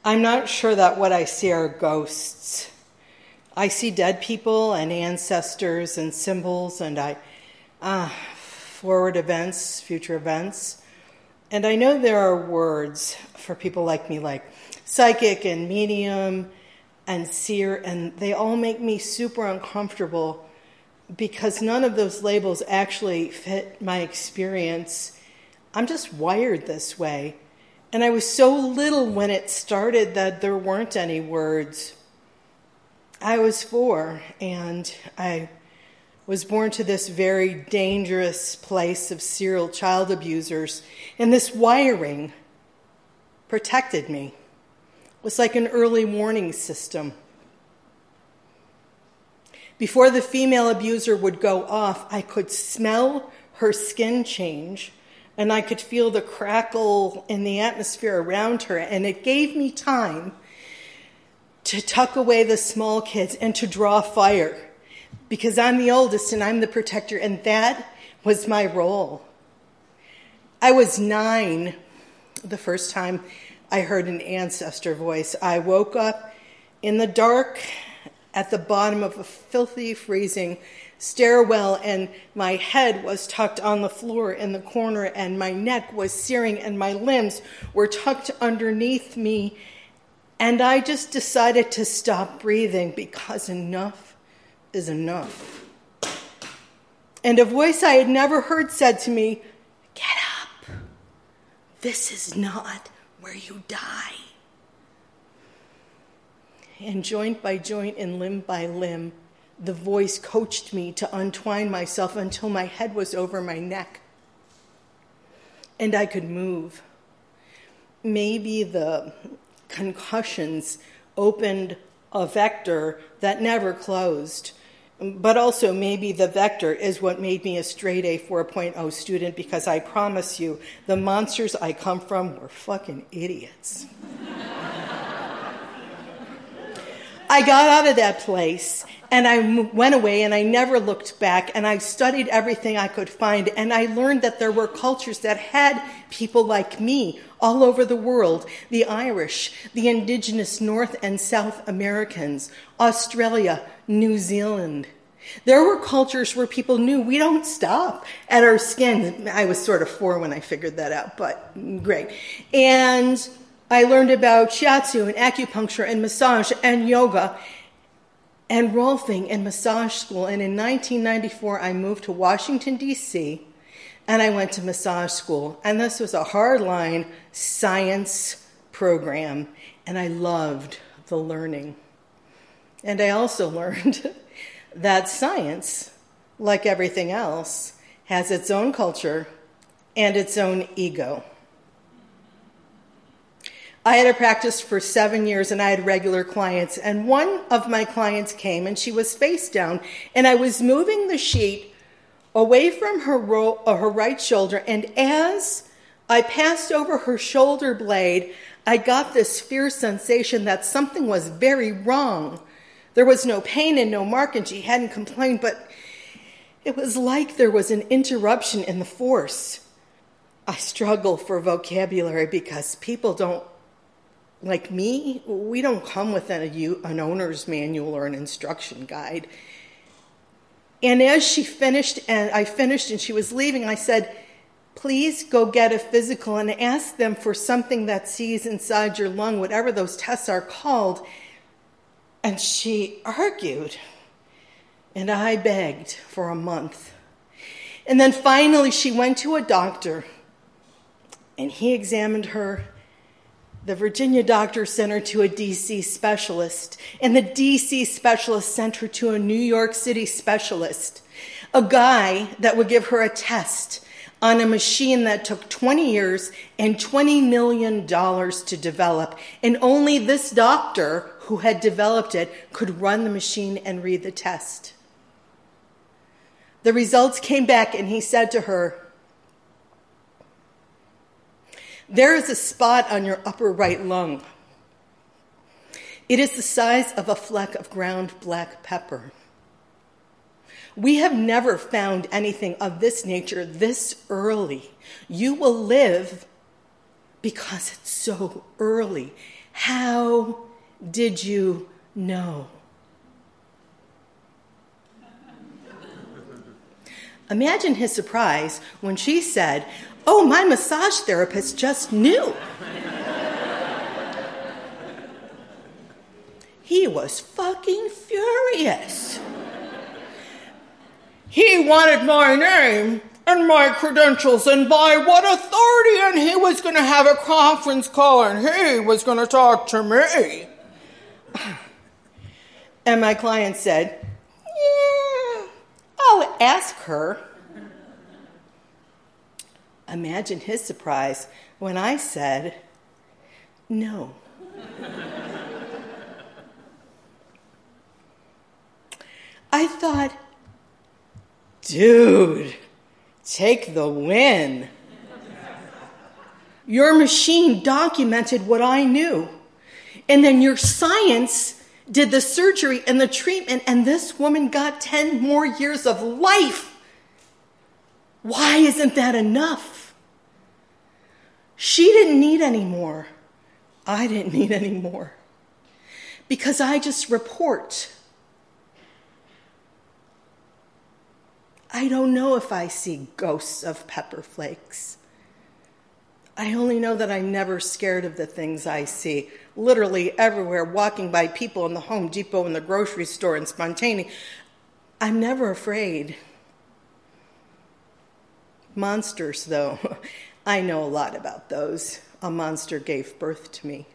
I'm not sure that what I see are ghosts. I see dead people and ancestors and symbols and forward events, future events. And I know there are words for people like me, like psychic and medium and seer, and they all make me super uncomfortable because none of those labels actually fit my experience. I'm just wired this way. And I was so little when it started that there weren't any words. I was 4, and I was born to this very dangerous place of serial child abusers, and this wiring protected me. It was like an early warning system. Before the female abuser would go off, I could smell her skin change, and I could feel the crackle in the atmosphere around her, and it gave me time to tuck away the small kids and to draw fire, because I'm the oldest and I'm the protector, and that was my role. I was 9 the first time I heard an ancestor voice. I woke up in the dark at the bottom of a filthy, freezing stairwell, and my head was tucked on the floor in the corner, and my neck was searing, and my limbs were tucked underneath me. And I just decided to stop breathing because enough is enough. And a voice I had never heard said to me, "Get up. This is not where you die." And joint by joint and limb by limb, the voice coached me to untwine myself until my head was over my neck and I could move. Maybe the concussions opened a vector that never closed, but also maybe the vector is what made me a straight A 4.0 student, because I promise you, the monsters I come from were fucking idiots. I got out of that place, and I went away, and I never looked back, and I studied everything I could find, and I learned that there were cultures that had people like me all over the world: the Irish, the indigenous North and South Americans, Australia, New Zealand. There were cultures where people knew we don't stop at our skin. I was sort of 4 when I figured that out, but great. And I learned about shiatsu and acupuncture and massage and yoga and Rolfing and massage school. And in 1994, I moved to Washington, D.C., and I went to massage school. And this was a hardline science program, and I loved the learning. And I also learned that science, like everything else, has its own culture and its own ego. I had a practice for 7 years, and I had regular clients, and one of my clients came, and she was face down, and I was moving the sheet away from her right shoulder, and as I passed over her shoulder blade, I got this fierce sensation that something was very wrong. There was no pain and no mark, and she hadn't complained, but it was like there was an interruption in the force. I struggle for vocabulary because people don't, like me, we don't come with an owner's manual or an instruction guide. And as she finished, and I finished, and she was leaving, I said, "Please go get a physical and ask them for something that sees inside your lung," whatever those tests are called. And she argued, and I begged for a month. And then finally she went to a doctor, and he examined her. The Virginia doctor sent her to a D.C. specialist, and the D.C. specialist sent her to a New York City specialist, a guy that would give her a test on a machine that took 20 years and $20 million to develop. And only this doctor who had developed it could run the machine and read the test. The results came back, and he said to her, "There is a spot on your upper right lung. It is the size of a fleck of ground black pepper. We have never found anything of this nature this early. You will live because it's so early. How did you know? Imagine his surprise when she said, "Oh, my massage therapist just knew." He was fucking furious. He wanted my name and my credentials and by what authority, and he was going to have a conference call and he was going to talk to me. And my client said, "Yeah, I'll ask her." Imagine his surprise when I said, "No." I thought, dude, take the win. Your machine documented what I knew. And then your science did the surgery and the treatment, and this woman got 10 more years of life. Why isn't that enough? She didn't need any more. I didn't need any more. Because I just report. I don't know if I see ghosts of pepper flakes. I only know that I'm never scared of the things I see. Literally everywhere, walking by people in the Home Depot, in the grocery store, in Spontaneity. I'm never afraid. Monsters, though, I know a lot about those. A monster gave birth to me.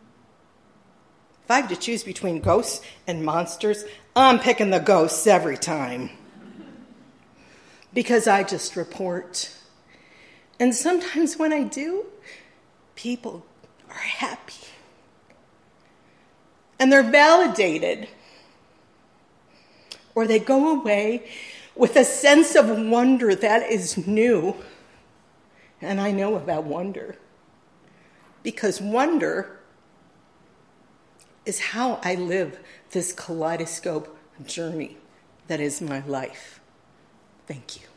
If I have to choose between ghosts and monsters, I'm picking the ghosts every time. Because I just report. And sometimes when I do, people are happy. And they're validated. Or they go away with a sense of wonder that is new. And I know about wonder. Because wonder is how I live this kaleidoscope journey that is my life. Thank you.